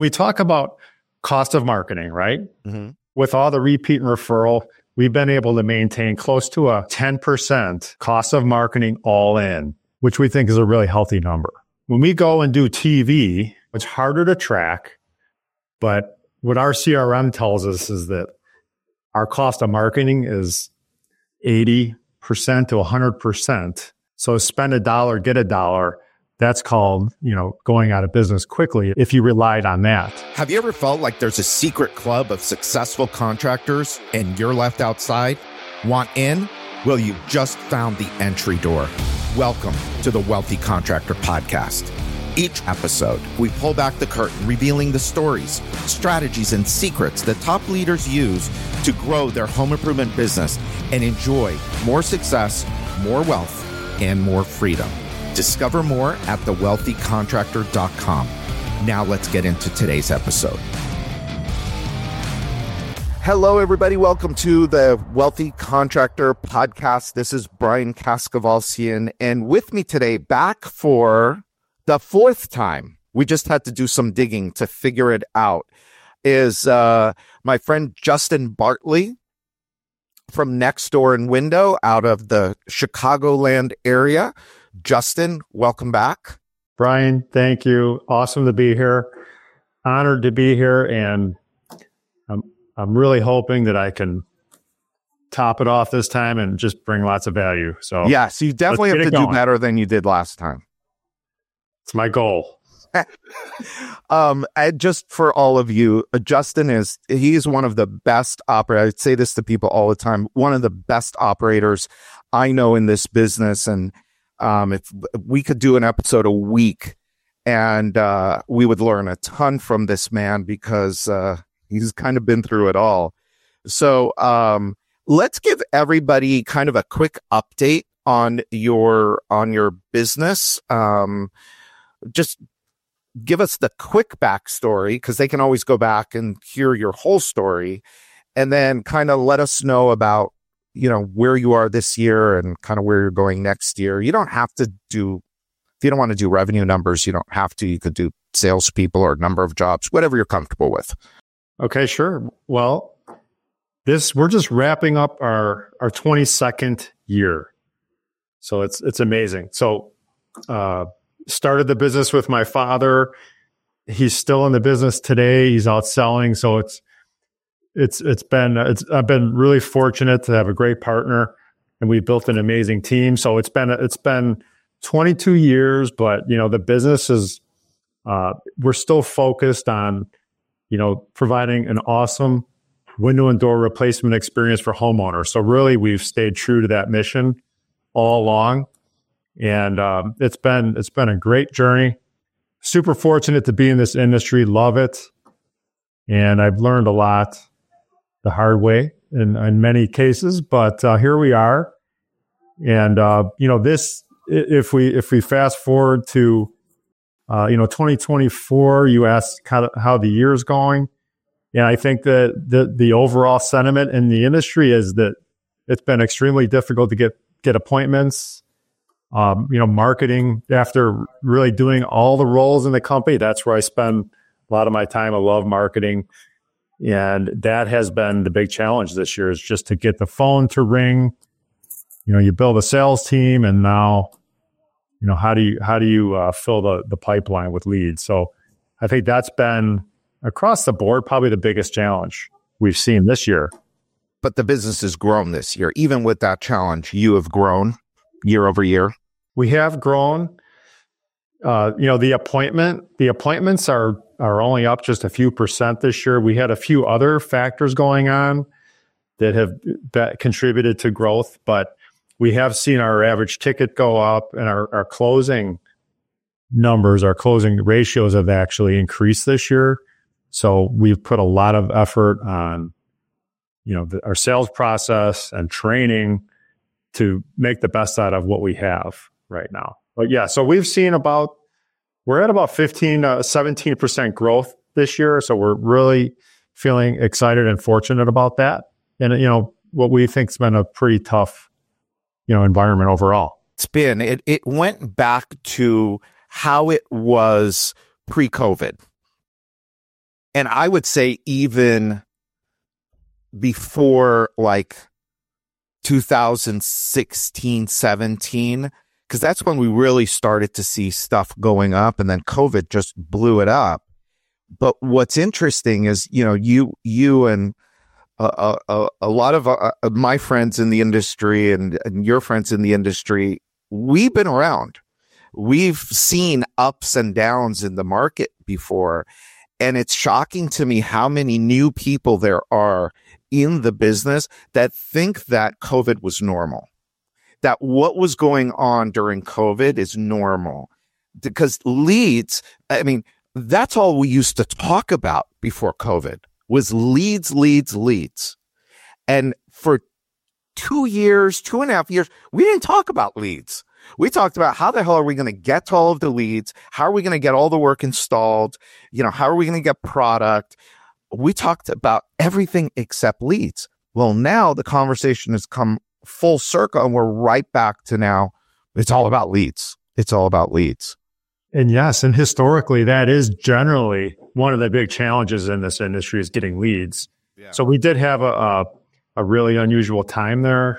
We talk about cost of marketing, right? Mm-hmm. With all the repeat and referral, we've been able to maintain close to a 10% cost of marketing all in, which we think is a really healthy number. When we go and do TV, it's harder to track, but what our CRM tells us is that our cost of marketing is 80% to 100%. So spend $1, get $1. That's called, going out of business quickly if you relied on that. Have you ever felt like there's a secret club of successful contractors and you're left outside? Want in? Well, you just found the entry door. Welcome to the Wealthy Contractor Podcast. Each episode, we pull back the curtain, revealing the stories, strategies, and secrets that top leaders use to grow their home improvement business and enjoy more success, more wealth, and more freedom. Discover more at thewealthycontractor.com. Now let's get into today's episode. Hello, everybody. Welcome to the Wealthy Contractor Podcast. This is Brian Kaskavalciyan, and with me today, back for the fourth time, we just had to do some digging to figure it out, is my friend Justin Bartley from Next Door and Window out of the Chicagoland area. Justin, welcome back. Brian, thank you. Awesome to be here. Honored to be here. And I'm really hoping that I can top it off this time and just bring lots of value. So you definitely have to do better than you did last time. It's my goal. Just for all of you, Justin he's one of the best operators. I say this to people all the time. One of the best operators I know in this business. And if we could do an episode a week and we would learn a ton from this man because he's kind of been through it all. So let's give everybody kind of a quick update on your business. Just give us the quick backstory because they can always go back and hear your whole story, and then kind of let us know about, where you are this year and kind of where you're going next year. You don't have to if you don't want to do revenue numbers, you don't have to. You could do salespeople or number of jobs, whatever you're comfortable with. Okay, sure. Well, we're just wrapping up our 22nd year. So it's amazing. So, started the business with my father. He's still in the business today. He's out selling. So I've been really fortunate to have a great partner, and we built an amazing team. So it's been 22 years, but the business is, we're still focused on, providing an awesome window and door replacement experience for homeowners. So really we've stayed true to that mission all along. And it's been a great journey. Super fortunate to be in this industry. Love it. And I've learned a lot the hard way in many cases, but here we are. And if we fast forward to 2024, you asked how the year's going. And I think that the overall sentiment in the industry is that it's been extremely difficult to get appointments. Marketing, after really doing all the roles in the company, that's where I spend a lot of my time. I love marketing. And that has been the big challenge this year, is just to get the phone to ring. You build a sales team, and now, how do you fill the pipeline with leads? So I think that's been across the board probably the biggest challenge we've seen this year. But the business has grown this year. Even with that challenge, you have grown year over year. We have grown. The appointments are only up just a few percent this year. We had a few other factors going on that contributed to growth, but we have seen our average ticket go up, and our closing numbers, our closing ratios have actually increased this year. So we've put a lot of effort on, our sales process and training to make the best out of what we have right now. But yeah, so we've seen we're at about 15, 17% growth this year. So we're really feeling excited and fortunate about that. And, what we think has been a pretty tough, environment overall. It went back to how it was pre-COVID. And I would say even before like 2016, 17, because that's when we really started to see stuff going up, and then COVID just blew it up. But what's interesting is, you and a lot of my friends in the industry and your friends in the industry, we've been around. We've seen ups and downs in the market before. And it's shocking to me how many new people there are in the business that think that COVID was normal, that what was going on during COVID is normal. Because leads, I mean, that's all we used to talk about before COVID was leads. And for 2 years, 2.5 years, we didn't talk about leads. We talked about how the hell are we going to get to all of the leads? How are we going to get all the work installed? How are we going to get product? We talked about everything except leads. Well, now the conversation has come full circle and we're right back to now. It's all about leads. It's all about leads. And yes, and historically, that is generally one of the big challenges in this industry is getting leads. Yeah. So we did have a really unusual time there,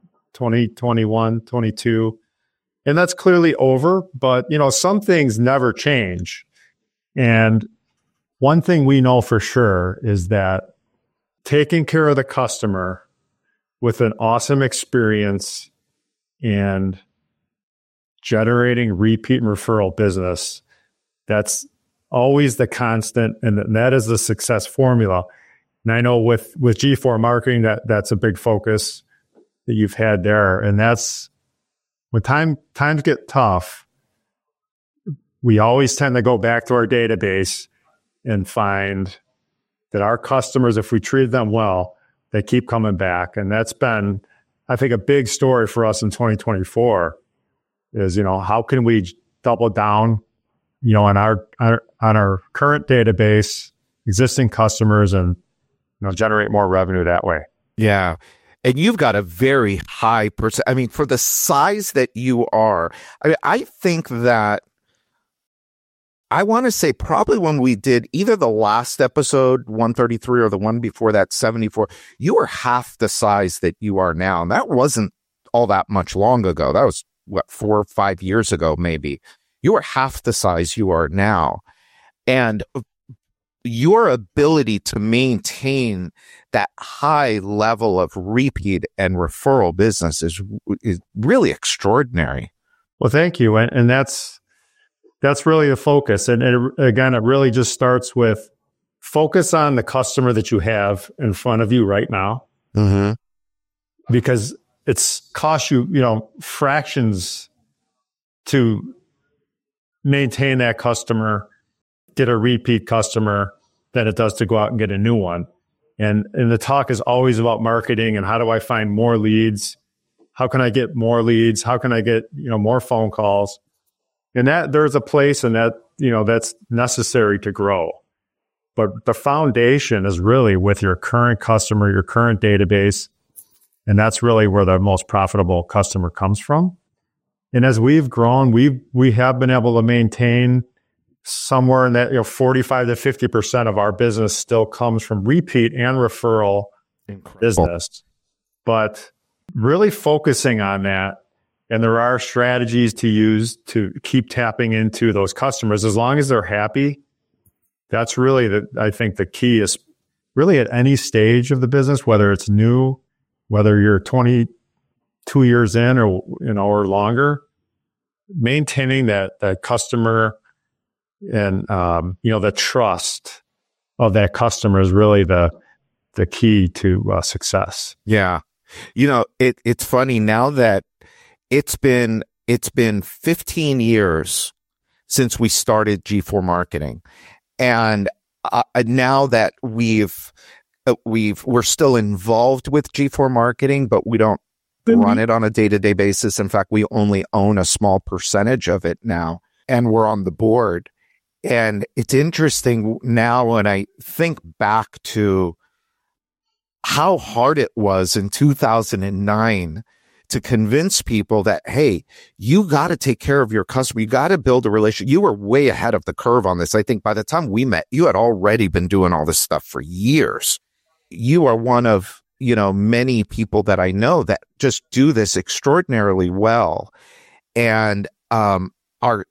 2021, 22. And that's clearly over, but some things never change. And one thing we know for sure is that taking care of the customer with an awesome experience and generating repeat and referral business, that's always the constant, and that is the success formula. And I know with G4 marketing, that's a big focus that you've had there. And that's when times get tough, we always tend to go back to our database and find that our customers, if we treat them well, they keep coming back. And that's been, I think, a big story for us in 2024 is, how can we double down, on our current database, existing customers, and, generate more revenue that way. Yeah. And you've got a very high percent. I mean, for the size that you are, I think that I want to say probably when we did either the last episode, 133, or the one before that, 74, you were half the size that you are now. And that wasn't all that much long ago. That was, 4 or 5 years ago, maybe. You were half the size you are now. And your ability to maintain that high level of repeat and referral business is really extraordinary. Well, thank you. And that's really the focus. And it really just starts with focus on the customer that you have in front of you right now. Mm-hmm. Because it's cost you, fractions to maintain that customer, get a repeat customer, than it does to go out and get a new one. And the talk is always about marketing and how do I find more leads? How can I get more leads? How can I get, more phone calls? And that there's a place and that, that's necessary to grow. But the foundation is really with your current customer, your current database. And that's really where the most profitable customer comes from. And as we've grown, we have been able to maintain somewhere in that 45 to 50% of our business still comes from repeat and referral business. But really focusing on that, and there are strategies to use to keep tapping into those customers as long as they're happy. That's really I think the key is really at any stage of the business, whether it's new, whether you're 22 years in or longer, maintaining that customer and the trust of that customer is really the key to success. Yeah. It's funny now that it's been 15 years since we started G4 Marketing. And now that we're still involved with G4 Marketing, but we don't run it on a day-to-day basis. In fact, we only own a small percentage of it now, and we're on the board. And it's interesting now when I think back to how hard it was in 2009 to convince people that, hey, you got to take care of your customer. You got to build a relationship. You were way ahead of the curve on this. I think by the time we met, you had already been doing all this stuff for years. You are one of, many people that I know that just do this extraordinarily well and are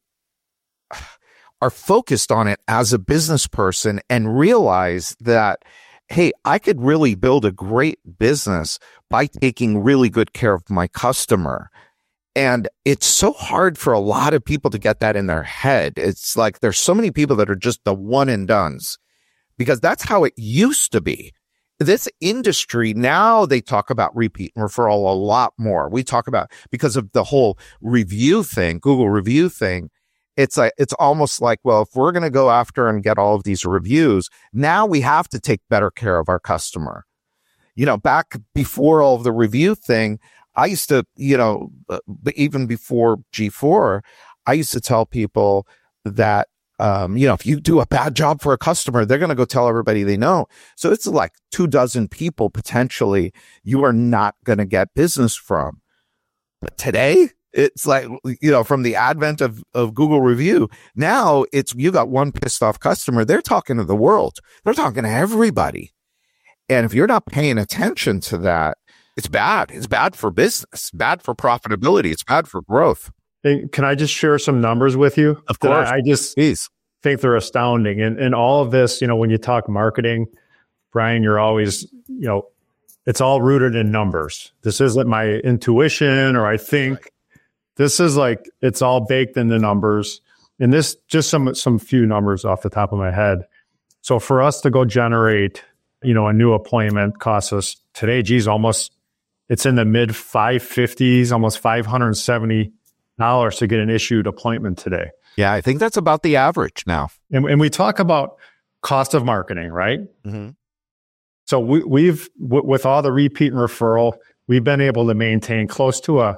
focused on it as a business person and realize that, hey, I could really build a great business by taking really good care of my customer. And it's so hard for a lot of people to get that in their head. It's like there's so many people that are just the one and dones because that's how it used to be. This industry, now they talk about repeat and referral a lot more. We talk about, because of the whole review thing, Google review thing, it's almost like, well, if we're going to go after and get all of these reviews, now we have to take better care of our customer. Back before all of the review thing, I used to, even before G4, I used to tell people that, if you do a bad job for a customer, they're going to go tell everybody they know. So it's like 24 people potentially you are not going to get business from. But today, it's like, from the advent of Google review, now it's, you got one pissed off customer. They're talking to the world. They're talking to everybody. And if you're not paying attention to that, it's bad. It's bad for business, bad for profitability. It's bad for growth. Hey, can I just share some numbers with you? Of course. I just think they're astounding. And all of this, when you talk marketing, Brian, you're always, it's all rooted in numbers. This isn't my intuition or I think. Right. This is like, it's all baked in the numbers. And this, just some few numbers off the top of my head. So for us to go generate, a new appointment costs us today, it's in the mid $550s, almost $570 to get an issued appointment today. Yeah, I think that's about the average now. And we talk about cost of marketing, right? Mm-hmm. So we've, with all the repeat and referral, we've been able to maintain close to a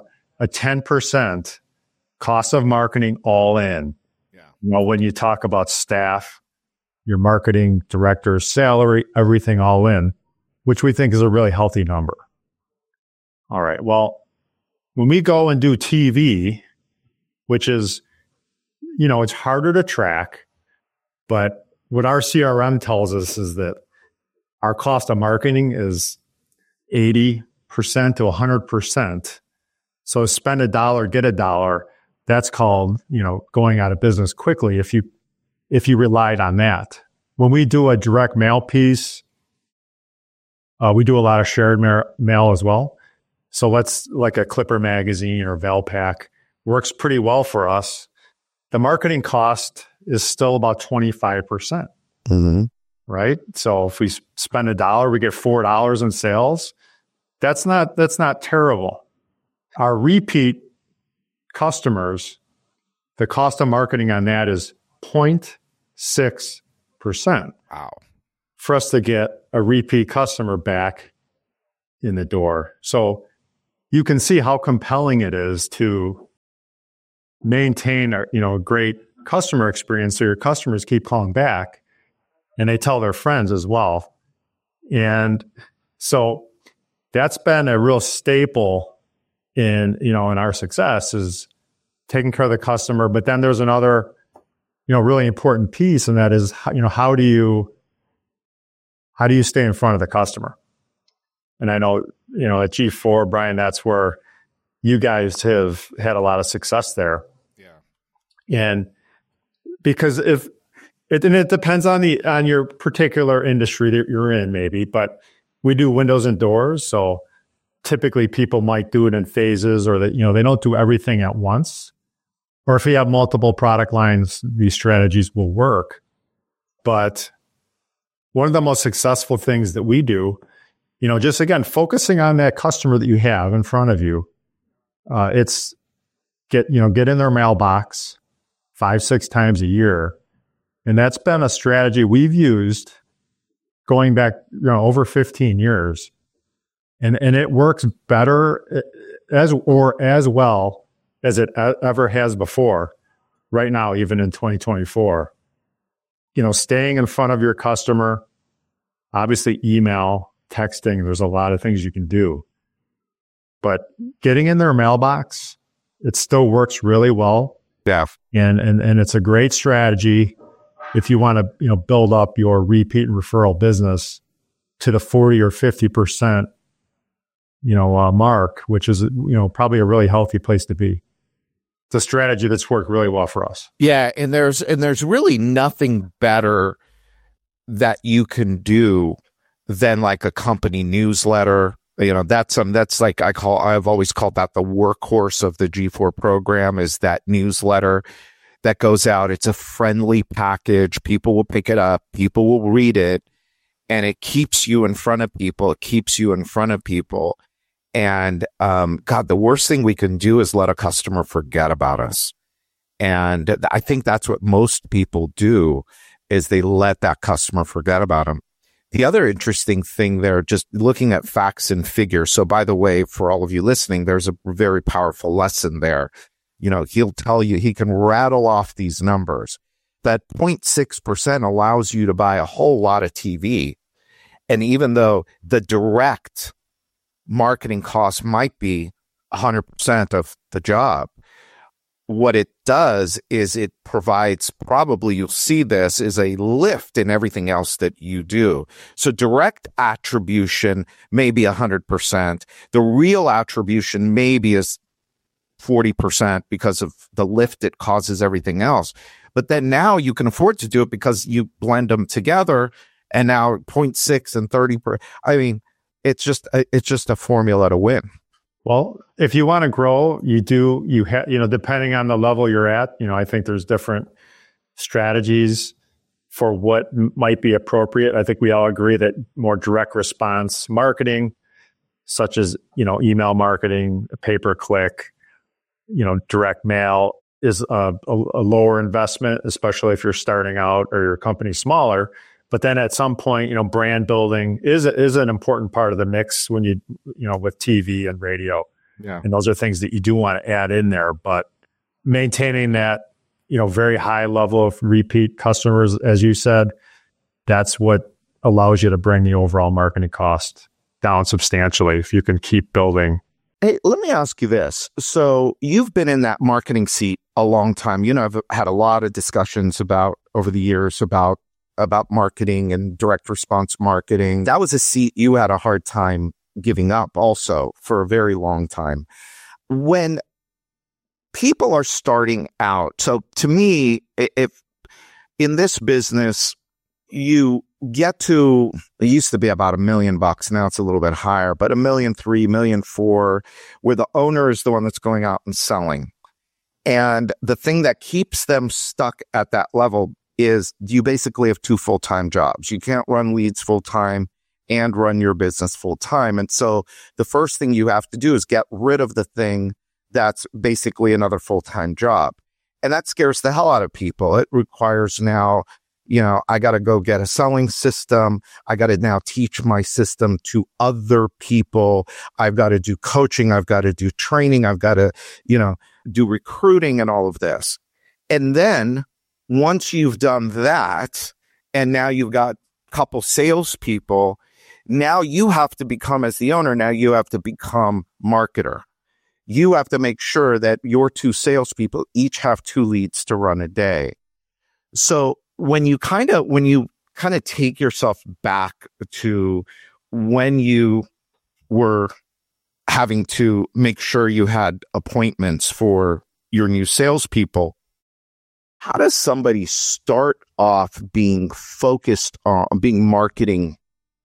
10% cost of marketing all in. Yeah. When you talk about staff, your marketing director's salary, everything all in, which we think is a really healthy number. All right. Well, when we go and do TV, which is, it's harder to track, but what our CRM tells us is that our cost of marketing is 80% to 100%. So spend $1, get $1. That's called, going out of business quickly if you relied on that. When we do a direct mail piece, we do a lot of shared mail as well. So let's, like a Clipper magazine or Valpak, works pretty well for us. The marketing cost is still about 25%. Mm-hmm. Right? So if we spend $1, we get $4 in sales. That's not terrible. Our repeat customers, the cost of marketing on that is 0.6%. Wow. For us to get a repeat customer back in the door. So you can see how compelling it is to maintain a great customer experience so your customers keep calling back and they tell their friends as well. And so that's been a real staple in our success, is taking care of the customer. But then there's another, really important piece, and that is, how do you stay in front of the customer? And I know, at G4, Brian, that's where you guys have had a lot of success there. Yeah. And because it depends on your particular industry that you're in, maybe, but we do windows and doors. So typically people might do it in phases, or that, they don't do everything at once. Or if you have multiple product lines, these strategies will work. But one of the most successful things that we do, just again, focusing on that customer that you have in front of you, it's get in their mailbox 5-6 times a year. And that's been a strategy we've used going back, over 15 years. And it works better as well as it ever has before right now, even in 2024. Staying in front of your customer, obviously email, texting, there's a lot of things you can do. but getting in their mailbox, it still works really well. Yeah. And it's a great strategy if you want to, build up your repeat and referral business to the 40 or 50%, mark, which is, probably a really healthy place to be. It's a strategy that's worked really well for us. Yeah. And there's really nothing better that you can do than like a company newsletter. That's like I've always called that the workhorse of the G4 program, is that newsletter that goes out. It's a friendly package. People will pick it up. People will read it, and it keeps you in front of people. And, God, the worst thing we can do is let a customer forget about us. And I think that's what most people do, is they let that customer forget about them. The other interesting thing there, just looking at facts and figures. So by the way, for all of you listening, there's a very powerful lesson there. He'll tell you, he can rattle off these numbers. That 0.6% allows you to buy a whole lot of TV. And even though the direct marketing cost might be 100% of the job, what it does is it provides, probably you'll see this, is a lift in everything else that you do. So direct attribution may be 100%. The real attribution maybe is 40% because of the lift it causes everything else. But then now you can afford to do it because you blend them together, and now 0.6 and 30%. I mean, it's just a formula to win. Well, if you want to grow, depending on the level you're at, I think there's different strategies for what might be appropriate. I think we all agree that more direct response marketing, such as, email marketing, pay-per-click, direct mail, is a lower investment, especially if you're starting out or your company's smaller. But then at some point, brand building is an important part of the mix when with TV and radio. Yeah. And those are things that you do want to add in there. But maintaining that, very high level of repeat customers, as you said, that's what allows you to bring the overall marketing cost down substantially if you can keep building. Hey, let me ask you this. So you've been in that marketing seat a long time. I've had a lot of discussions over the years about marketing and direct response marketing. That was a seat you had a hard time giving up also for a very long time. When people are starting out, so to me, if in this business, you get to, it used to be about $1 million. Now it's a little bit higher, but $1.3 million, $1.4 million, where the owner is the one that's going out and selling. And the thing that keeps them stuck at that level is you basically have 2 full-time jobs. You can't run leads full-time and run your business full-time. And so the first thing you have to do is get rid of the thing that's basically another full-time job. And that scares the hell out of people. It requires now, I got to go get a selling system. I got to now teach my system to other people. I've got to do coaching. I've got to do training. I've got to, do recruiting and all of this. And then once you've done that, and now you've got a couple salespeople, now you have to become, as the owner, now you have to become marketer. You have to make sure that your 2 salespeople each have 2 leads to run a day. So when you kind of take yourself back to when you were having to make sure you had appointments for your new salespeople, how does somebody start off being focused on being marketing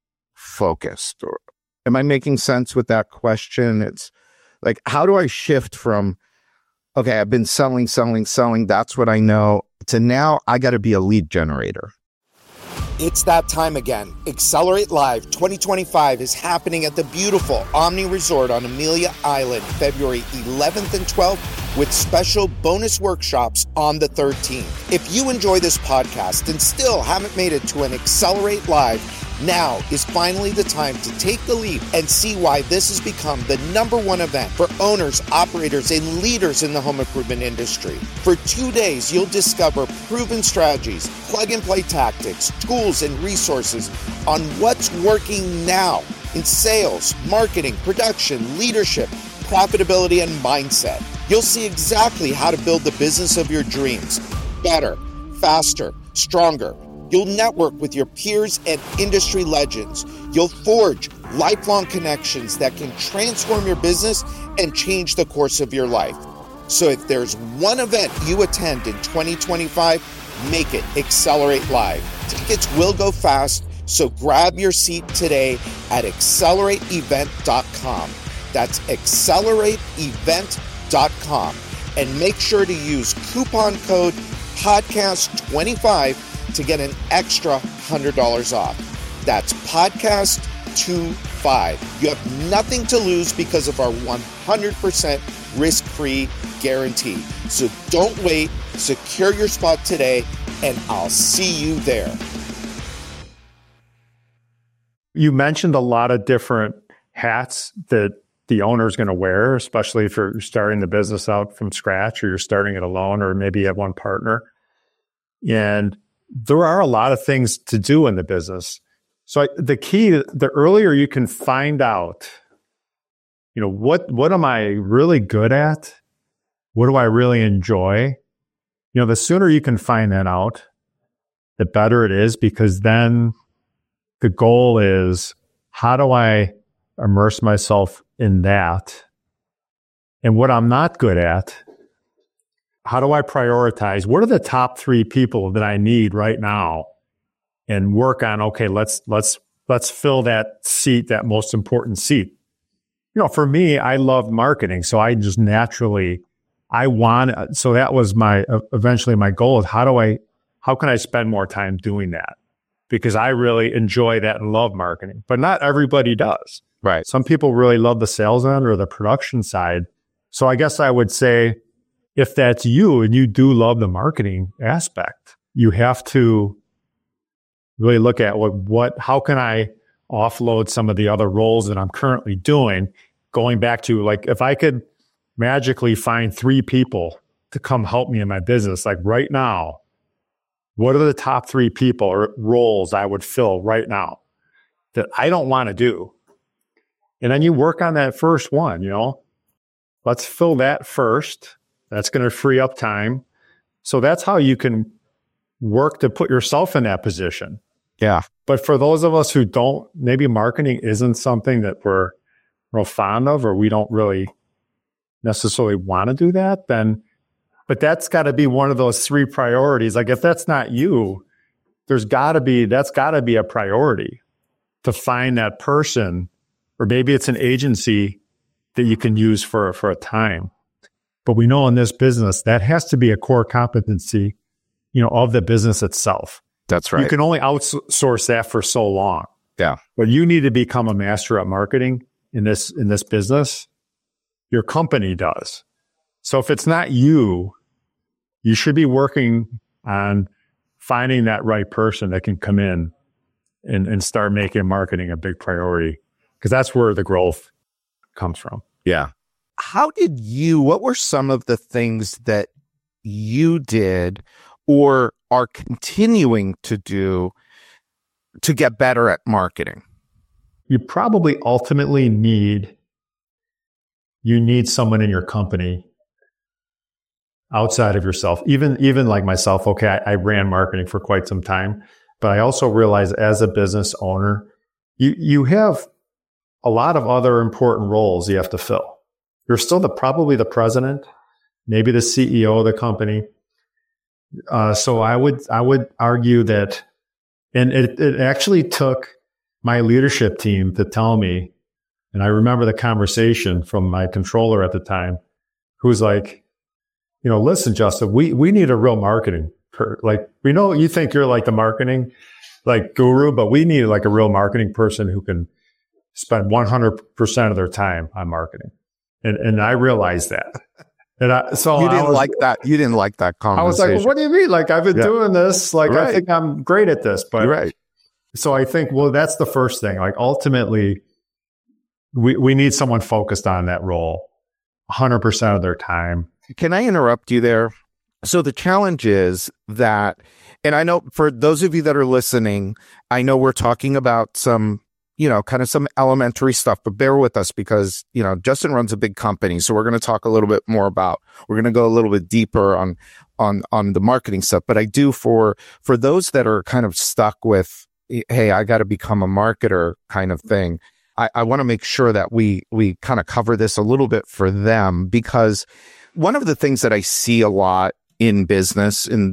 focused? Or am I making sense with that question? It's like, how do I shift from, okay, I've been selling, that's what I know, to now I got to be a lead generator? It's that time again. Accelerate Live 2025 is happening at the beautiful Omni Resort on Amelia Island, February 11th and 12th, with special bonus workshops on the 13th. If you enjoy this podcast and still haven't made it to an Accelerate Live, now is finally the time to take the leap and see why this has become the #1 event for owners, operators, and leaders in the home improvement industry. For 2 days, you'll discover proven strategies, plug-and-play tactics, tools, and resources on what's working now in sales, marketing, production, leadership, profitability, and mindset. You'll see exactly how to build the business of your dreams better, faster, stronger. You'll network with your peers and industry legends. You'll forge lifelong connections that can transform your business and change the course of your life. So if there's one event you attend in 2025, make it Accelerate Live. Tickets will go fast, so grab your seat today at accelerateevent.com. That's accelerateevent.com. And make sure to use coupon code podcast25 to get an extra $100 off. That's podcast25. You have nothing to lose because of our 100% risk-free guarantee. So don't wait, secure your spot today, and I'll see you there. You mentioned a lot of different hats that the owner is going to wear, especially if you're starting the business out from scratch or you're starting it alone or maybe you have one partner. And there are a lot of things to do in the business. So the key, the earlier you can find out, what am I really good at? What do I really enjoy? The sooner you can find that out, the better it is, because then the goal is, how do I immerse myself in that? And what I'm not good at, how do I prioritize? What are the top 3 people that I need right now? And work on, okay, let's fill that seat, that most important seat. For me, I love marketing. So I just naturally, so that was eventually my goal is how can I spend more time doing that? Because I really enjoy that and love marketing, but not everybody does. Right. Some people really love the sales end or the production side. So I guess I would say, if that's you and you do love the marketing aspect, you have to really look at how can I offload some of the other roles that I'm currently doing, going back to, like, if I could magically find 3 people to come help me in my business, like right now, what are the top 3 people or roles I would fill right now that I don't want to do? And then you work on that first one, let's fill that first. That's going to free up time. So that's how you can work to put yourself in that position. Yeah. But for those of us who don't, maybe marketing isn't something that we're real fond of, or we don't really necessarily want to do that, but that's got to be one of those 3 priorities. Like, if that's not you, that's got to be a priority to find that person, or maybe it's an agency that you can use for a time. But we know in this business, that has to be a core competency, of the business itself. That's right. You can only outsource that for so long. Yeah. But you need to become a master at marketing in this business. Your company does. So if it's not you, you should be working on finding that right person that can come in and start making marketing a big priority, because that's where the growth comes from. Yeah. What were some of the things that you did or are continuing to do to get better at marketing? You probably ultimately need someone in your company outside of yourself. Even like myself, okay, I ran marketing for quite some time, but I also realized as a business owner, you have a lot of other important roles you have to fill. You're still probably the president, maybe the CEO of the company. So I would argue that, and it actually took my leadership team to tell me, and I remember the conversation from my controller at the time, who's like, listen, Justin, we need a real marketing, we know you think you're like the marketing guru, but we need like a real marketing person who can spend 100% of their time on marketing. And I realized that. And you didn't like that conversation. I was like, well, what do you mean? Like, I've been doing this. Like, right. I think I'm great at this. But right. So I think, well, that's the first thing. Like, ultimately, we need someone focused on that role 100% of their time. Can I interrupt you there? So the challenge is that, and I know for those of you that are listening, I know we're talking about some, kind of some elementary stuff, but bear with us because, Justin runs a big company. So we're going to talk a little bit more we're going to go a little bit deeper on the marketing stuff. But I do for those that are kind of stuck with, hey, I got to become a marketer kind of thing. I want to make sure that we kind of cover this a little bit for them, because one of the things that I see a lot in business, and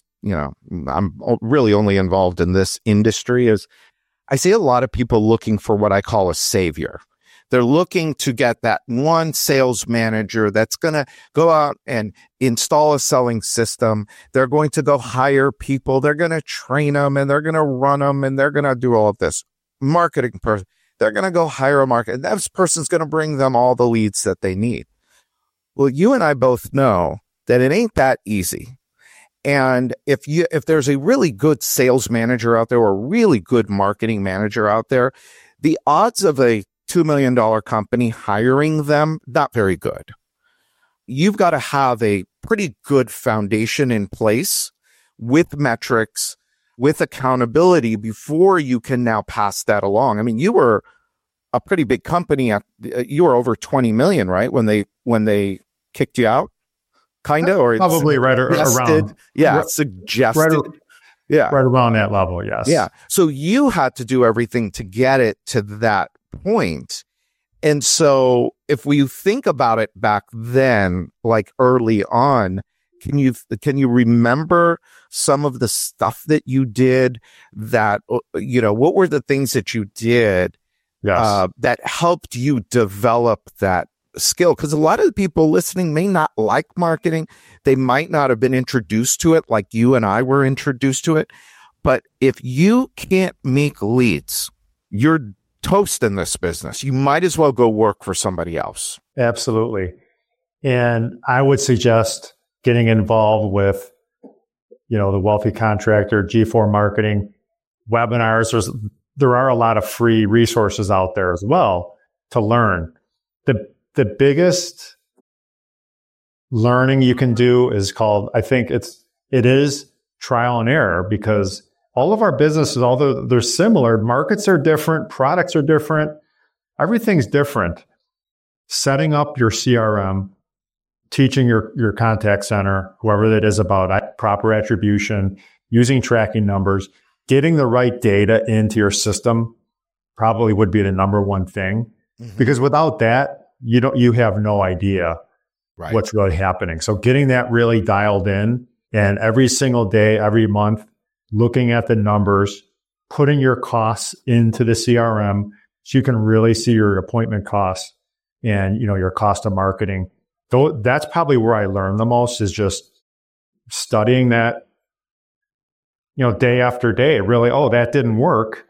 I'm really only involved in this industry, is I see a lot of people looking for what I call a savior. They're looking to get that one sales manager that's going to go out and install a selling system. They're going to go hire people. They're going to train them and they're going to run them and they're going to do all of this. Marketing person, they're going to go hire a market. And that person's going to bring them all the leads that they need. Well, you and I both know that it ain't that easy. And if there's a really good sales manager out there or a really good marketing manager out there, the odds of a $2 million company hiring them, not very good. You've got to have a pretty good foundation in place with metrics, with accountability before you can now pass that along. I mean, you were a pretty big company. You were over 20 million, right? When they kicked you out, kind of, or probably right around. Yeah, suggested. Right around that level. Yes. Yeah. So you had to do everything to get it to that point. And so if we think about it back then, like early on, can you remember some of the stuff that you did that, what were the things that you did that helped you develop that skill? Because a lot of the people listening may not like marketing. They might not have been introduced to it like you and I were introduced to it. But if you can't make leads, you're toast in this business. You might as well go work for somebody else. Absolutely. And I would suggest getting involved with, the Wealthy Contractor, G4 Marketing, webinars. There are a lot of free resources out there as well to learn. The biggest learning you can do is called, I think it is trial and error, because all of our businesses, although they're similar, markets are different, products are different, everything's different. Setting up your CRM, teaching your contact center, whoever that is, about proper attribution, using tracking numbers, getting the right data into your system probably would be the number one thing. Mm-hmm. Because without that, you have no idea what's really happening. So getting that really dialed in, and every single day, every month, looking at the numbers, putting your costs into the CRM so you can really see your appointment costs and, your cost of marketing. So that's probably where I learned the most, is just studying that, day after day. Really, that didn't work.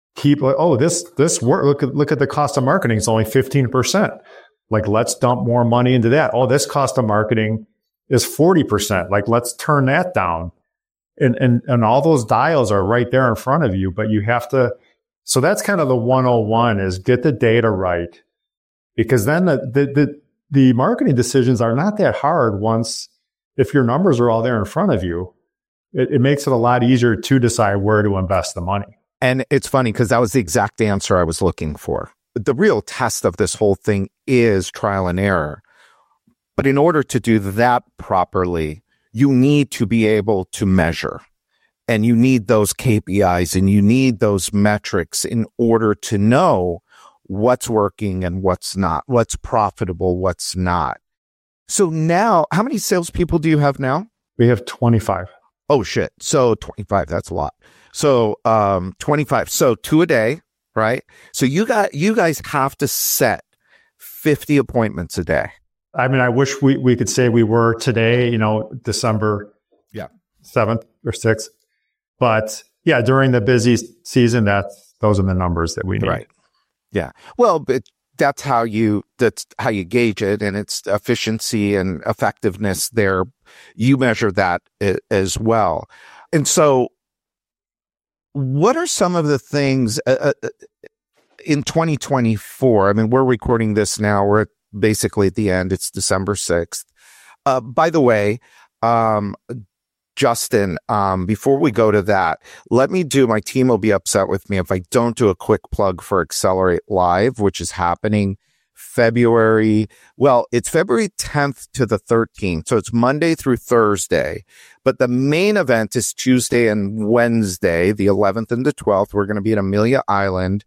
This work. Look at the cost of marketing. It's only 15%. Like, let's dump more money into that. This cost of marketing is 40%. Like, let's turn that down. And all those dials are right there in front of you, but you have to. So that's kind of the 101, is get the data right, because then the marketing decisions are not that hard if your numbers are all there in front of you. It makes it a lot easier to decide where to invest the money. And it's funny, because that was the exact answer I was looking for. The real test of this whole thing is trial and error. But in order to do that properly, you need to be able to measure, and you need those KPIs, and you need those metrics in order to know what's working and what's not, what's profitable, what's not. So now, how many salespeople do you have now? We have 25. Oh, shit. So 25, that's a lot. So 25. So 2 a day, right? So you guys have to set 50 appointments a day. I mean, I wish we could say we were today, December 7th or 6th. But yeah, during the busy season, those are the numbers that we need. Right. Yeah. Well, but that's how you gauge it, and its efficiency and effectiveness there. You measure that as well. And so what are some of the things in 2024? I mean, we're recording this now. We're basically at the end. It's December 6th. By the way, Justin, before we go to that, my team will be upset with me if I don't do a quick plug for Accelerate Live, which is happening it's February 10th to the 13th. So it's Monday through Thursday, but the main event is Tuesday and Wednesday, the 11th and the 12th. We're going to be at Amelia Island.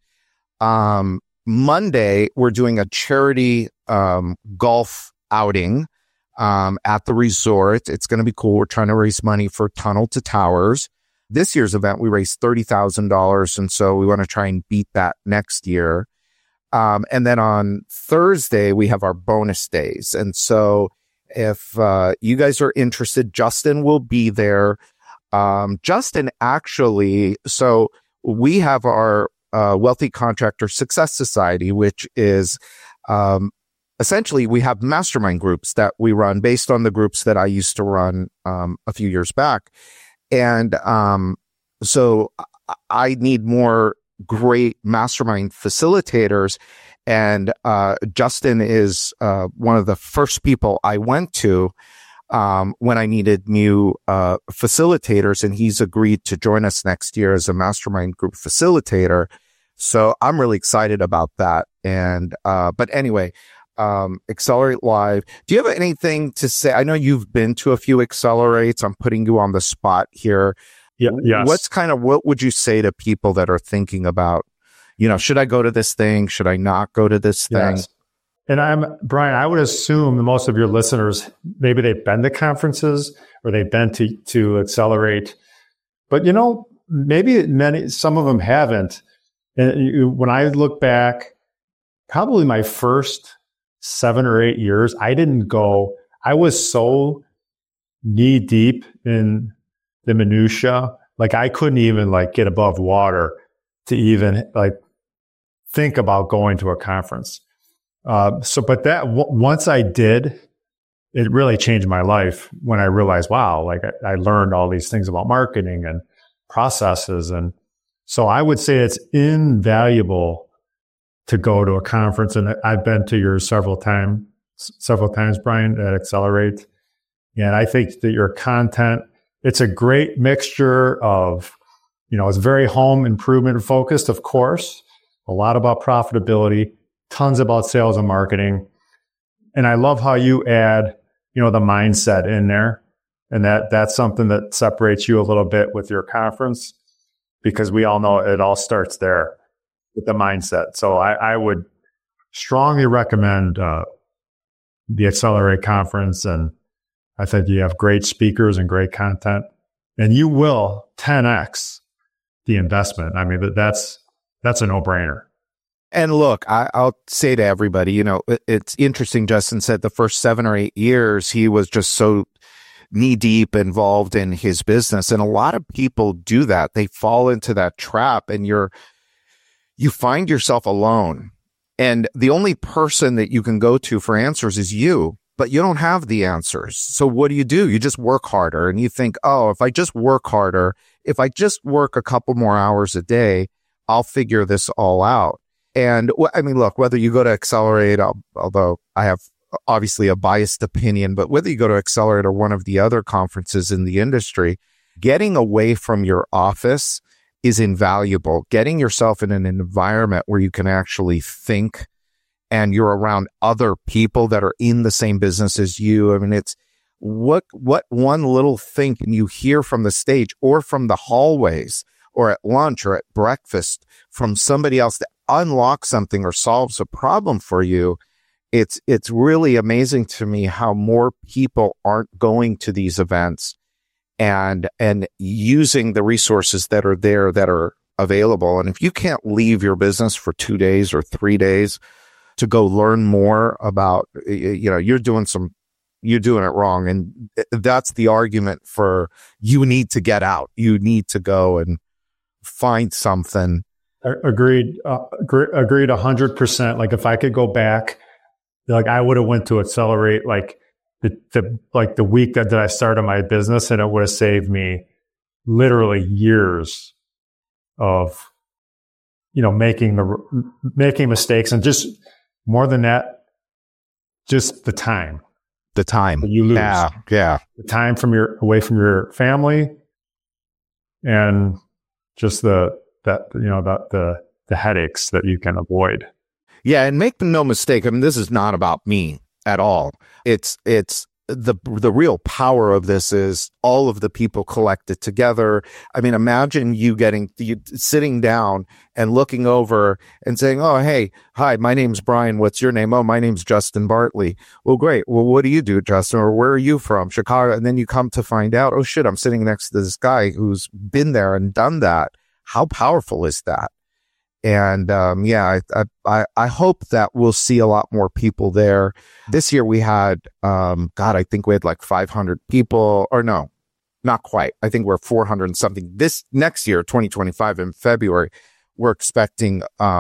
Monday, we're doing a charity, golf outing, at the resort. It's going to be cool. We're trying to raise money for Tunnel to Towers. This year's event, we raised $30,000. And so we want to try and beat that next year. And then on Thursday, we have our bonus days. And so if you guys are interested, Justin will be there. Justin actually, so we have our Wealthy Contractor Success Society, which is essentially we have mastermind groups that we run based on the groups that I used to run a few years back. And so I need more great mastermind facilitators. And Justin is one of the first people I went to when I needed new facilitators, and he's agreed to join us next year as a mastermind group facilitator. So I'm really excited about that. And but anyway, Accelerate Live. Do you have anything to say? I know you've been to a few Accelerates. I'm putting you on the spot here. Yeah. Yes. What would you say to people that are thinking about, should I go to this thing? Should I not go to this thing? Yes. And Brian, I would assume that most of your listeners, maybe they've been to conferences or they've been to Accelerate, but maybe some of them haven't. And when I look back, probably my first 7 or 8 years, I didn't go. I was so knee deep in the minutia, like I couldn't even get above water to even think about going to a conference. But that once I did, it really changed my life when I realized, wow, I learned all these things about marketing and processes. And so I would say it's invaluable to go to a conference. And I've been to yours several times, Brian, at Accelerate. And I think that your content, it's a great mixture of, it's very home improvement focused, of course, a lot about profitability, tons about sales and marketing. And I love how you add, the mindset in there. And that's something that separates you a little bit with your conference, because we all know it all starts there with the mindset. So I would strongly recommend the Accelerate conference. And I think you have great speakers and great content, and you will 10x the investment. I mean, that's a no-brainer. And look, I'll say to everybody, it's interesting. Justin said the first 7 or 8 years, he was just so knee deep involved in his business. And a lot of people do that. They fall into that trap, and you find yourself alone. And the only person that you can go to for answers is you, but you don't have the answers. So what do? You just work harder, and you think, oh, if I just work harder, if I just work a couple more hours a day, I'll figure this all out. And I mean, look, whether you go to Accelerate, although I have obviously a biased opinion, but whether you go to Accelerate or one of the other conferences in the industry, getting away from your office is invaluable. Getting yourself in an environment where you can actually think and you're around other people that are in the same business as you. I mean, it's what one little thing can you hear from the stage or from the hallways or at lunch or at breakfast from somebody else that unlocks something or solves a problem for you. It's really amazing to me how more people aren't going to these events and using the resources that are there that are available. And if you can't leave your business for 2 days or 3 days to go learn more about, you're doing it wrong. And that's the argument for you need to get out. You need to go and find something. Agreed 100%. If I could go back, I would have went to Accelerate the week that I started my business, and it would have saved me literally years of making mistakes, and just more than that, just the time. The time. You lose. Yeah. The time away from your family, and just the headaches that you can avoid. Yeah, and make no mistake, I mean, this is not about me at all. It's the real power of this is all of the people collected together. I mean, imagine you sitting down and looking over and saying, "Oh, hey, hi, my name's Brian. What's your name?" "Oh, my name's Justin Bartley." "Well, great. Well, what do you do, Justin? Or where are you from?" "Chicago." And then you come to find out, "Oh shit, I'm sitting next to this guy who's been there and done that." How powerful is that? And I hope that we'll see a lot more people there. This year we had, I think we had like 500 people, or no, not quite. I think we're 400 and something. This next year, 2025 in February, we're expecting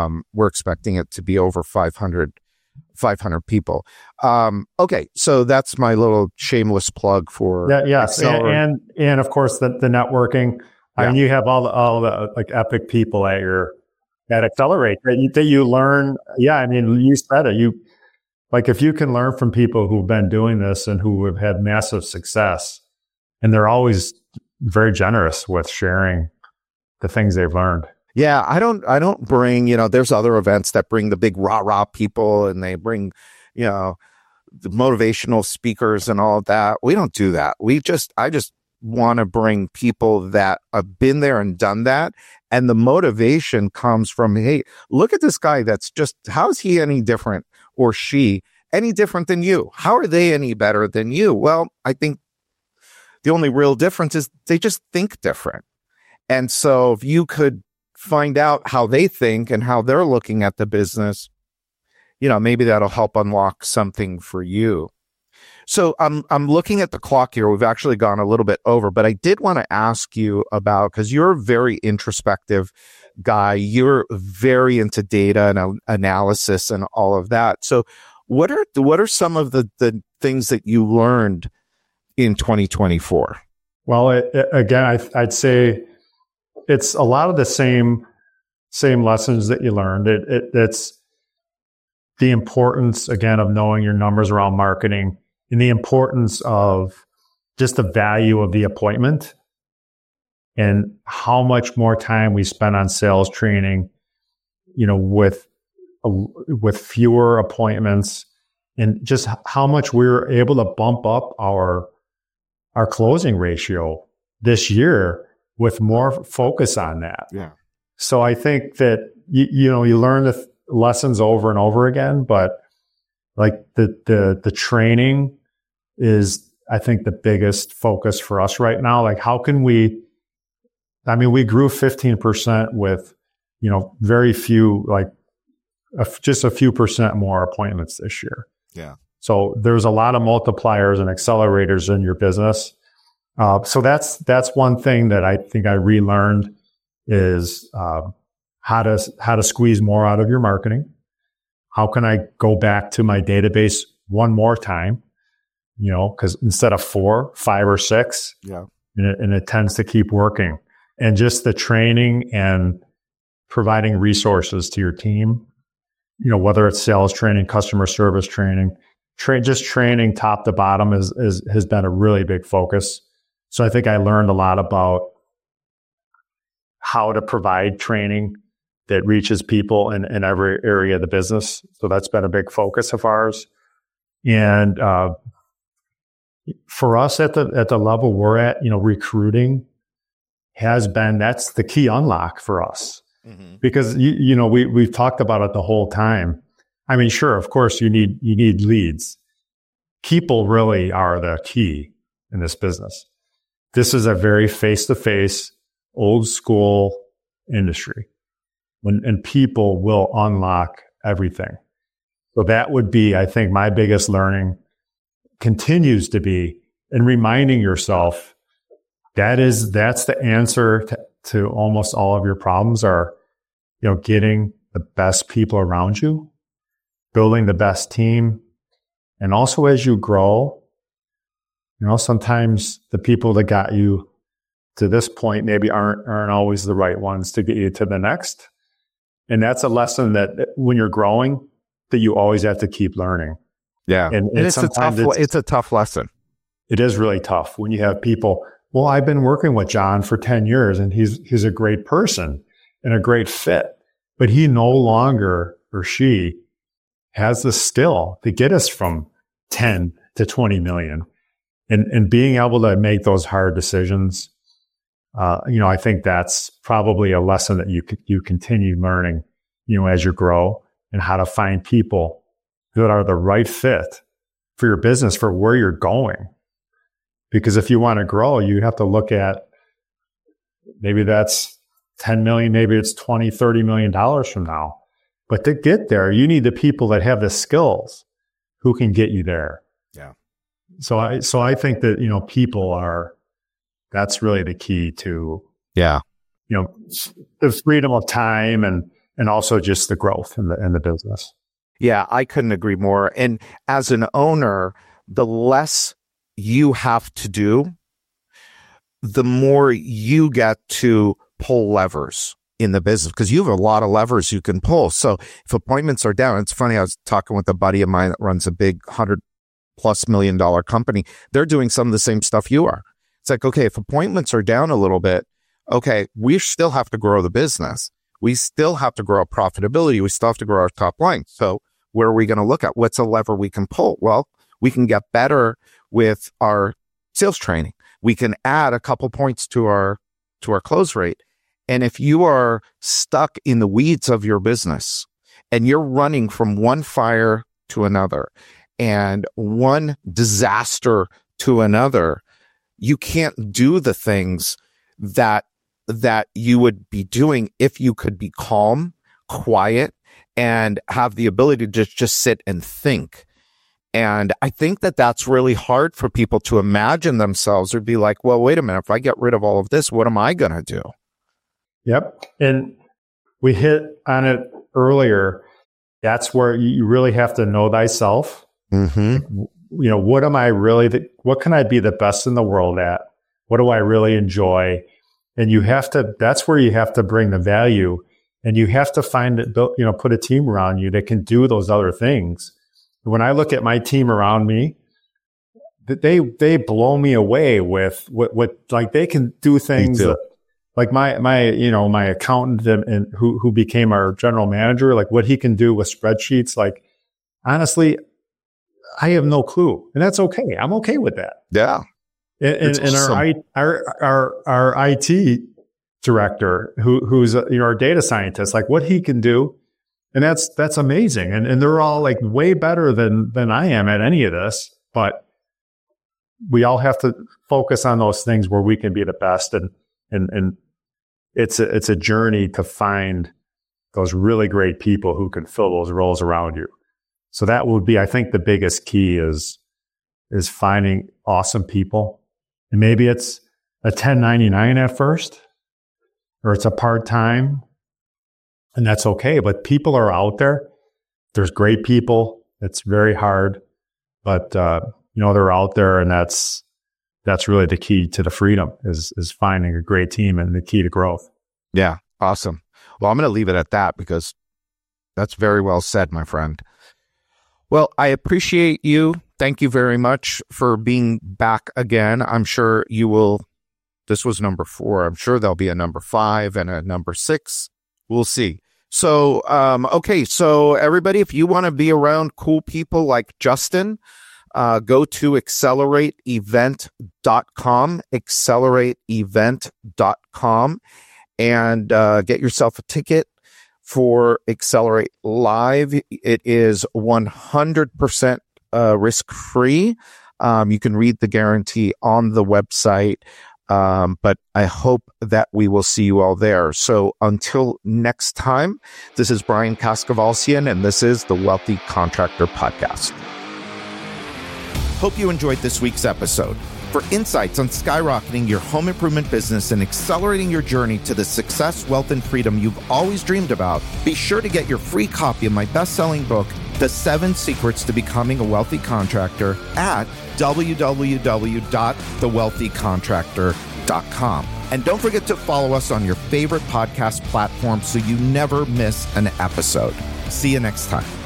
it to be over 500 people. Okay. So that's my little shameless plug for. Yes. And of course the networking. I mean, you have all the like epic people at Accelerate that you learn. Yeah. I mean, you said it. If you can learn from people who've been doing this and who have had massive success, and they're always very generous with sharing the things they've learned. Yeah. I don't bring, there's other events that bring the big rah-rah people and they bring, the motivational speakers and all of that. We don't do that. I just want to bring people that have been there and done that. And the motivation comes from, hey, look at this guy how is he any different, or she any different than you? How are they any better than you? Well, I think the only real difference is they just think different. And so if you could find out how they think and how they're looking at the business, maybe that'll help unlock something for you. So I'm looking at the clock here. We've actually gone a little bit over, but I did want to ask you about, because you're a very introspective guy. You're very into data and analysis and all of that. So what are some of the things that you learned in 2024? Well, again, I'd say it's a lot of the same lessons that you learned. It's the importance, again, of knowing your numbers around marketing, and the importance of just the value of the appointment and how much more time we spend on sales training, with fewer appointments, and just how much we were able to bump up our closing ratio this year with more focus on that. Yeah. So I think that, you learn the lessons over and over again, but like the training is, I think, the biggest focus for us right now. Like, how can we grew 15% with, very few, just a few percent more appointments this year. Yeah. So there's a lot of multipliers and accelerators in your business. So that's one thing that I think I relearned is, how to squeeze more out of your marketing. How can I go back to my database one more time? Because instead of 4, 5, or 6, and it tends to keep working. And just the training and providing resources to your team, whether it's sales training, customer service training, just training top to bottom has been a really big focus. So I think I learned a lot about how to provide training that reaches people in every area of the business. So that's been a big focus of ours. And for us at the level we're at, recruiting that's the key unlock for us. Mm-hmm. Because we've talked about it the whole time. I mean, sure, of course you need leads. People really are the key in this business. This is a very face-to-face, old school industry. And people will unlock everything. So that would be, I think, my biggest learning continues to be in reminding yourself that's the answer to almost all of your problems are, getting the best people around you, building the best team. And also as you grow, sometimes the people that got you to this point maybe aren't always the right ones to get you to the next. And that's a lesson that when you're growing, that you always have to keep learning. Yeah. And it's a tough lesson. It is really tough when you have people, well, I've been working with John for 10 years and he's a great person and a great fit, but he no longer, or she, has the skill to get us from 10 to 20 million. And being able to make those hard decisions, I think that's probably a lesson that you continue learning, as you grow, and how to find people that are the right fit for your business, for where you're going. Because if you want to grow, you have to look at, maybe that's 10 million, maybe it's 20, $30 million from now. But to get there, you need the people that have the skills who can get you there. Yeah. So I think that, people that's really the key to, the freedom of time and also just the growth in the business. Yeah, I couldn't agree more. And as an owner, the less you have to do, the more you get to pull levers in the business, because you have a lot of levers you can pull. So if appointments are down, it's funny, I was talking with a buddy of mine that runs a big $100+ million company. They're doing some of the same stuff you are. It's like, okay, if appointments are down a little bit, okay, we still have to grow the business. We still have to grow our profitability. We still have to grow our top line. So where are we going to look at? What's a lever we can pull? Well, we can get better with our sales training. We can add a couple points to our close rate. And if you are stuck in the weeds of your business and you're running from one fire to another and one disaster to another, you can't do the things that you would be doing if you could be calm, quiet, and have the ability to just sit and think. And I think that that's really hard for people to imagine themselves or be like, well, wait a minute, if I get rid of all of this, what am I going to do? Yep. And we hit on it earlier. That's where you really have to know thyself. Mm-hmm. What can I be the best in the world at? What do I really enjoy? And that's where you have to bring the value, and you have to put a team around you that can do those other things. When I look at my team around me, they blow me away with what like they can do things that, like my accountant and who became our general manager, like what he can do with spreadsheets. Like, honestly, I have no clue, and that's okay. I'm okay with that. Yeah. And awesome. our IT director, who's our data scientist, like what he can do, and that's amazing. And they're all like way better than I am at any of this. But we all have to focus on those things where we can be the best, and it's a journey to find those really great people who can fill those roles around you. So that would be, I think, the biggest key is finding awesome people. And maybe it's a 1099 at first, or it's a part-time, and that's okay. But people are out there. There's great people. It's very hard, but they're out there, and that's really the key to the freedom is finding a great team and the key to growth. Yeah, awesome. Well, I'm going to leave it at that because that's very well said, my friend. Well, I appreciate you. Thank you very much for being back again. I'm sure you will. This was number 4. I'm sure there'll be a number 5 and a number 6. We'll see. So, okay. So everybody, if you want to be around cool people like Justin, go to accelerateevent.com, accelerateevent.com, and get yourself a ticket for Accelerate Live. It is 100% risk-free. You can read the guarantee on the website, but I hope that we will see you all there. So until next time, this is Brian Kaskavalciyan, and this is the Wealthy Contractor Podcast. Hope you enjoyed this week's episode. For insights on skyrocketing your home improvement business and accelerating your journey to the success, wealth, and freedom you've always dreamed about, be sure to get your free copy of my best-selling book, The 7 Secrets to Becoming a Wealthy Contractor, at www.thewealthycontractor.com. And don't forget to follow us on your favorite podcast platform so you never miss an episode. See you next time.